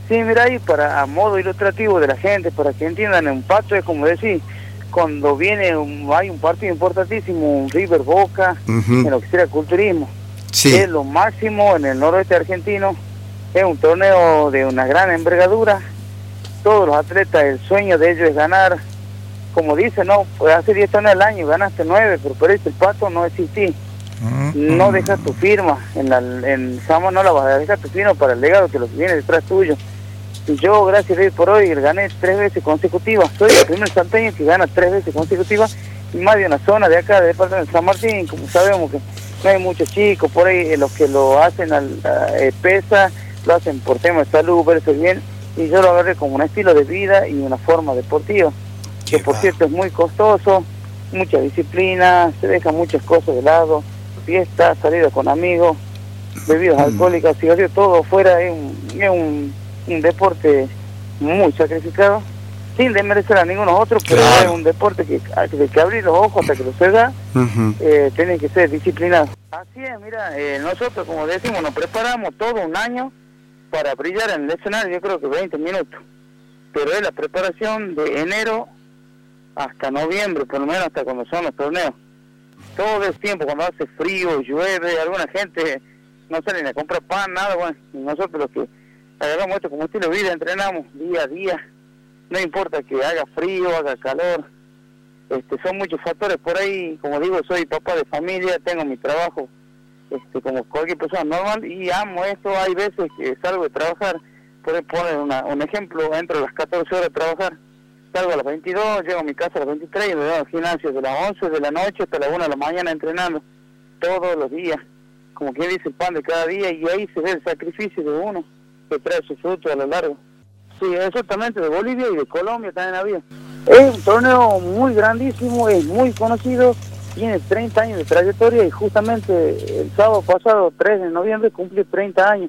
Sí, mira, ahí para a modo ilustrativo de la gente, para que entiendan, un pato es como decir, cuando hay un partido importantísimo, un River Boca, en lo que sería culturismo, Sí. que es lo máximo en el noroeste argentino, es un torneo de una gran envergadura, todos los atletas, el sueño de ellos es ganar, como dicen, no, pues hace 10 torneos al año, ganaste 9, pero por eso el pato no existí. No dejas tu firma, en Sama no la vas a dejar tu firma para el legado que lo que viene detrás tuyo. Y yo, gracias a Dios por hoy, gané 3 veces consecutivas. Soy el primer salteño que gana 3 veces consecutivas, y más de una zona de acá, de departamento de San Martín, como sabemos que no hay muchos chicos por ahí, los que lo hacen pesa, lo hacen por tema de salud, verse bien, y yo lo agarré como un estilo de vida y una forma deportiva, que por cierto es muy costoso, mucha disciplina, se dejan muchas cosas de lado, fiestas, salidas con amigos, bebidas alcohólicas, cigarrillos, todo afuera. Es un deporte muy sacrificado, sin desmerecer a ninguno otro, pero es un deporte que hay que abrir los ojos hasta que lo sepa, tiene que ser disciplinado. Así es, mira, nosotros, como decimos, nos preparamos todo un año para brillar en el escenario, yo creo que 20 minutos, pero es la preparación de enero hasta noviembre, por lo menos hasta cuando son los torneos. Todo el tiempo, cuando hace frío, llueve, alguna gente no sale ni a comprar pan, nada, bueno, nosotros los que agarramos esto como estilo de vida, entrenamos día a día, no importa que haga frío, haga calor, son muchos factores por ahí. Como digo, soy papá de familia, tengo mi trabajo como cualquier persona normal, y amo esto. Hay veces que salgo de trabajar, por poner un ejemplo, entro a las 14 horas de trabajar, salgo a las 22, llego a mi casa a las 23 y me voy al gimnasio de las 11 de la noche hasta las 1 de la mañana entrenando, todos los días, como quien dice, el pan de cada día, y ahí se ve el sacrificio de uno, que trae su fruto a lo largo. Sí, exactamente, de Bolivia y de Colombia también había. Es un torneo muy grandísimo, es muy conocido, tiene 30 años de trayectoria, y justamente el sábado pasado, 3 de noviembre, cumple 30 años.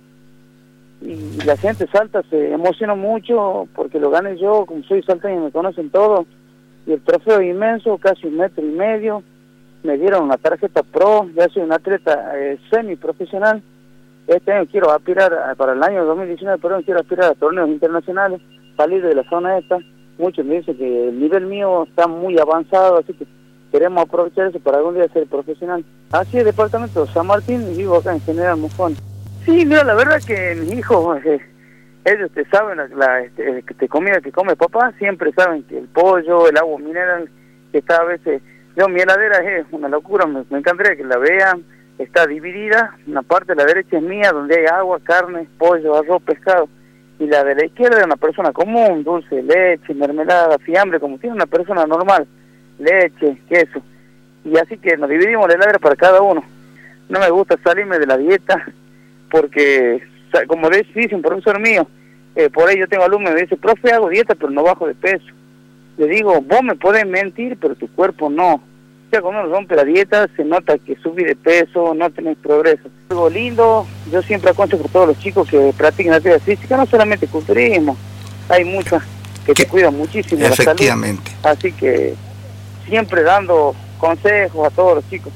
Y la gente salta, se emociona mucho porque lo gané yo, como soy salteño me conocen todos, y el trofeo es inmenso, casi 1,5 metros, me dieron una tarjeta pro, ya soy un atleta semiprofesional. Este año quiero aspirar, para el año 2019, perdón, quiero aspirar a torneos internacionales, salir de la zona esta. Muchos me dicen que el nivel mío está muy avanzado, así que queremos aprovechar eso para algún día ser profesional. Así es, departamento de San Martín, y vivo acá en General Moscón. Sí, mira, la verdad que mis hijos, ellos saben la comida que come papá, siempre saben que el pollo, el agua mineral, que está a veces, mi heladera es una locura, me encantaría que la vean, está dividida, una parte de la derecha es mía, donde hay agua, carne, pollo, arroz, pescado, y la de la izquierda es una persona común, dulce, leche, mermelada, fiambre, como tiene una persona normal, leche, queso, y así que nos dividimos la heladera para cada uno. No me gusta salirme de la dieta, porque, como dice un profesor mío, por ahí yo tengo alumnos que me dice, profe, hago dieta pero no bajo de peso. Le digo, vos me podés mentir, pero tu cuerpo no. O sea, cuando uno rompe la dieta, se nota que subí de peso, no tenés progreso. Algo lindo, yo siempre aconsejo a todos los chicos que practiquen actividad física, no solamente culturismo, hay muchas que te cuidan muchísimo la salud. Efectivamente. Así que siempre dando consejos a todos los chicos.